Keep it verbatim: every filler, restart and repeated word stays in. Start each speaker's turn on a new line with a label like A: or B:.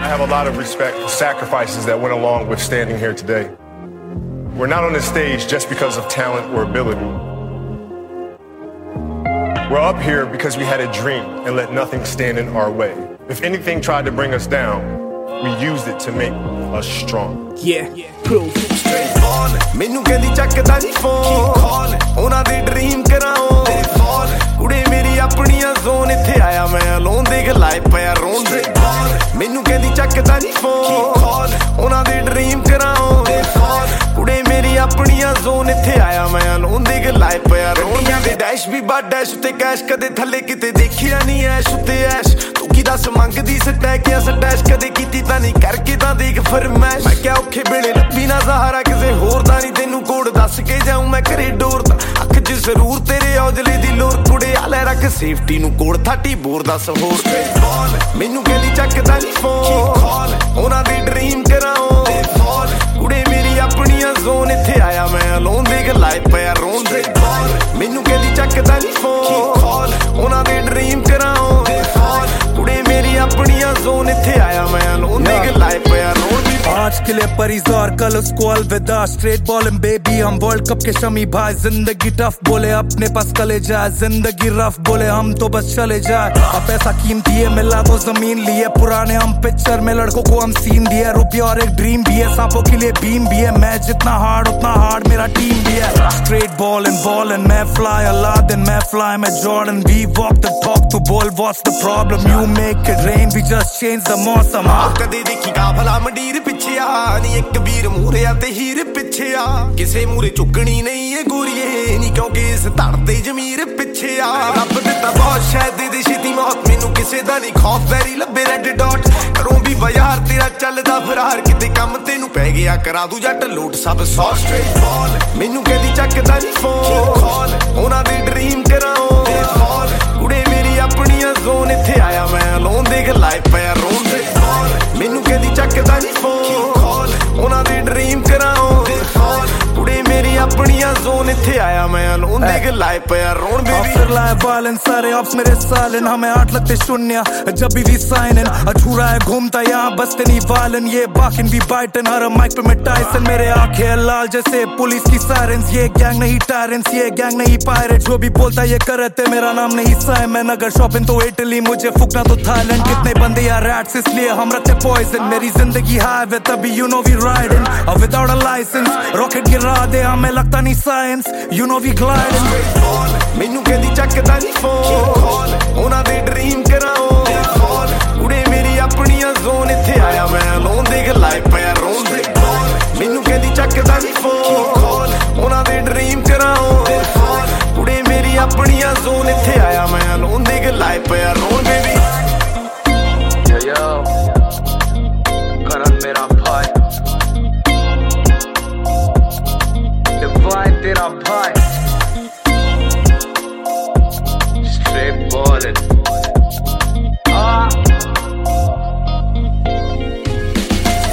A: I have a lot of respect for sacrifices that went along with standing here today. We're not on this stage just because of talent or ability. We're up here because we had a dream and let nothing stand in our way. If anything tried to bring us down, we used it to make us strong.
B: Yeah, proof.
C: Straight ballin'. Menu kendi ਚੱਕਦਾ ਨਹੀਂ phone ਉਹਨਾਂ ਦੇ dream ਕਰਾਉ ਤੇ phone ਕੁੜੇ ਮੇਰੀ ਆਪਣੀਆਂ zone ਇੱਥੇ ਆਇਆ ਮੈਂ ਅਲੋਨ ਦੇਖ ਲਾਇ ਪਿਆ ਰੋਣ ਦੇ ਮੈਨੂੰ ਕਹਿੰਦੀ ਚੱਕਦਾ ਨਹੀਂ ਫੋਨ ਉਹਨਾਂ ਦੇ ਡ੍ਰੀਮ ਕਰਾਉ ਤੇ ਫੋਨ ਕੁੜੇ ਮੇਰੀ ਆਪਣੀਆਂ ਜ਼ੋਨ ਇੱਥੇ ਆਇਆ ਮੈਂ ਅਲੋਨ ਦੇਖ ਲਾਇ ਪਿਆ ਰੋਣ ਦੇ ਡੈਸ਼ ਵੀ ਬਾ ਡੈਸ਼ ਉੱਤੇ ਕੈਸ਼ ਕਦੇ ਥੱਲੇ ਕਿਤੇ ਦੇਖਿਆ ਨਹੀਂ ਐਸ਼ ਉੱਤੇ ਐਸ਼ ਤੂੰ ਕੀ ਦੱਸ ਮੰਗਦੀ ਸਟੈਕਿਆ ਸਟੈਸ਼ ਕਦੇ ਕੀਤੀ ਤਾਂ ਨਹੀਂ ਕਰਕੇ ਤਾਂ ਦੇਖ ਫਰਮੈਸ਼ ਮੈਂ ਕਿਹਾ ਔਖੇ ਵੇਲੇ ਲੱਭੀ ਨਾ ਸਹਾਰਾ ਕਿਸੇ ਹੋਰ ਦਾ ਨਹੀਂ ਤੈਨੂੰ ਕੋਡ ਦੱਸ ਕੇ ਜਾਊਂ ਮੈਂ ਘਰੇ ਡੋਰ ਦਾ ਅੱਖ 'ਚ ਜ਼ਰੂਰ ਤੇਰੇ ਔਜਲੇ ਦੀ ਲੋਰ ਕੁੜੇ ਆ ਲੈ ਰੱਖ ਸੇਫਟੀ ਨੂੰ ਕੋਡ ਥਰਟੀ ਬੋਰ ਦੱਸ ਹੋਰ ਮੈਨੂੰ ਕਹਿੰਦੀ ਚੱਕਦਾ ਨਹੀਂ ਫੋਨ ਉਹਨਾਂ ਦੀ ਡ੍ਰੀਮ ਕਰਾਉ ਤੇ ਫੋਨ ਕੁੜੇ ਮੇਰੀ ਆਪਣੀਆਂ ਜ਼ੋਨ ਇੱਥੇ ਆਇਆ ਮੈਂ ਅਲੋਨ ਦੇਖ ਲਾਇ ਪਿਆ ਰੋਣ ਦੇ ਮੈਨੂੰ ਕਹਿੰਦੀ ਚੱਕਦਾ ਨਹੀਂ ਫੋਨ ਉਹਨਾਂ ਦੀ ਡ੍ਰੀਮ ਕਰਾਉ ਤੇ ਫੋਨ ਕੁੜੇ ਮੇਰੀ ਆਪਣੀਆਂ ਜ਼ੋਨ ਇੱਥੇ ਆਇਆ ਮੈਂ ਅਲੋਨ ਦੇਖ ਲਾਇ ਪਿਆ ਰੋਣ
B: आज के लिए परिजोर कल उसको अलविदा स्ट्रेट बॉलिंग बेबी हम वर्ल्ड कप के शमी भाई जिंदगी टफ बोले अपने पास कले जाए जिंदगी रफ बोले हम तो बस चले जाए अब पैसा कीमती है मिला तो जमीन लिए पुराने हम पिक्चर में लड़कों को हम सीन दिए रुपया और एक ड्रीम भी है सांपों के लिए बीम भी है मैं जितना हार्ड उतना हार्ड मेरा टीम भी है स्ट्रेट बॉलिंग बॉलिंग मैं फ्लाई अलादीन मैं फ्लाई मैं Jordan we walk the talk to ball what's the problem you make it rain we just change the मौसम
C: ਕਦੇ ਦੇਖੀ ਕਾਫਲਾ ਮੰਡੀਰ ਪਿੱਛੇ ਆ ਨੀ ਇੱਕ ਵੀਰ ਮੂਰੇ ਆ ਤੇ ਹੀਰ ਪਿੱਛੇ ਆ ਕਿਸੇ ਮੂਰੇ ਚੁੱਕਣੀ ਨਹੀਂ ਏ ਗੋਰੀਏ ਨੀ ਕਿਉਂਕਿ ਇਸ ਧੜ ਤੇ ਜ਼ਮੀਰ ਪਿੱਛੇ ਆ ਰੱਬ ਦਿੱਤਾ ਬਹੁਤ ਸ਼ਾਇਦ ਦੇ ਦੇ ਛੇਤੀ ਮੌਤ ਮੈਨੂੰ ਕਿਸੇ ਦਾ ਨਹੀਂ ਖੌਫ ਵੈਰੀ ਲੱਭੇ ਰੈੱਡ ਡਾਟ ਕਰੂੰ ਵੀ ਬਾਜ਼ਾਰ ਤੇਰਾ ਚੱਲਦਾ ਫਰਾਰ ਕਿਤੇ ਕੰਮ ਤੈਨੂੰ ਪੈ ਗਿਆ ਕਰਾ ਦੂ ਜੱਟ ਲੋਟ ਸਭ ਸੌ ਸਟ੍ਰੇਟ ਬਾਲ ਮੈਨੂੰ ਕਹਿੰਦੀ ਚੱਕਦਾ ਨਹੀਂ ਫੋਨ ਉਹਨਾਂ ਦੀ ਡ੍ਰੀਮ ਕਰਾਉ ਤੇ ਫੋਨ ਕੁੜੇ ਮੇਰੀ ਆਪਣੀਆਂ ਜ਼ੋਨ ਇੱਥੇ ਆਇਆ ਮੈਂ ਅਲੋਨ ਦੇਖ ਲਾਇ ਪਿਆ ਰੋਣ ਦੇ ਮੈਨੂੰ ਕਹਿੰਦੀ ਚੱਕਦਾ ਨਹੀਂ ਫੋਨ ਉਹਨਾਂ ਦੀ ਡ੍ਰੀਮ ਕਰਾਉ ਤੇ ਫੋਨ ਕੁੜੇ ਮੇਰੀ ਆਪਣੀਆਂ ਜ਼ੋਨ ਇੱਥੇ आया मैं अलोन देख लाए पिया रोन बेबी
B: ऑफर लाए बालन सारे ऑफ्स मेरे सालन हमें आठ लगते शून्य जब भी वी साइन इन अछूरा है घूमता यहाँ बसते नहीं वालन ये बाकिन भी बाइटन हर माइक पे मैं टाइसन मेरे आंखें लाल जैसे पुलिस की सायरन्स ये गैंग नहीं टायरेंट्स ये गैंग नहीं पायरेट जो भी बोलता ये करते मेरा नाम नहीं साइमन अगर शॉपिंग तो इटली मुझे फूकना तो थाईलैंड कितने बंदे यार रैट्स इसलिए हम रखते पॉइजन मेरी जिंदगी हाईवे तभी यू नो वी राइडिंग और विदाउट अ लाइसेंस रॉकेट गिरा दे हमें लगता नहीं science you know we gliding
C: ਮੈਨੂੰ ਕਹਿੰਦੀ ਚੱਕਦਾ ਨਹੀਂ ਫੋਨ ਉਹਨਾਂ ਦੇ ਡ੍ਰੀਮ ਕਰਾਉ ਫੋਨ ਕੁੜੇ ਮੇਰੀ ਆਪਣੀਆਂ ਜ਼ੋਨ ਇੱਥੇ ਆਇਆ ਮੈਂ ਅਲੋਨ ਦੇਖ ਲਾਇ ਪਿਆ ਰੋਣ ਦੇ ਮੈਨੂੰ ਕਹਿੰਦੀ ਚੱਕਦਾ ਨਹੀਂ ਫੋਨ